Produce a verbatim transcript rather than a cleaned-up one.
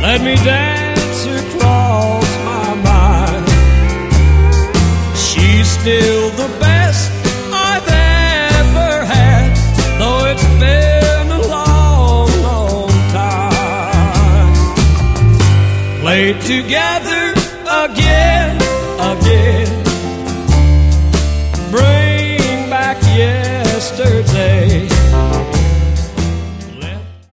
let me dance across my mind. She's still the best I've ever had, though it's been a long, long time. Play together again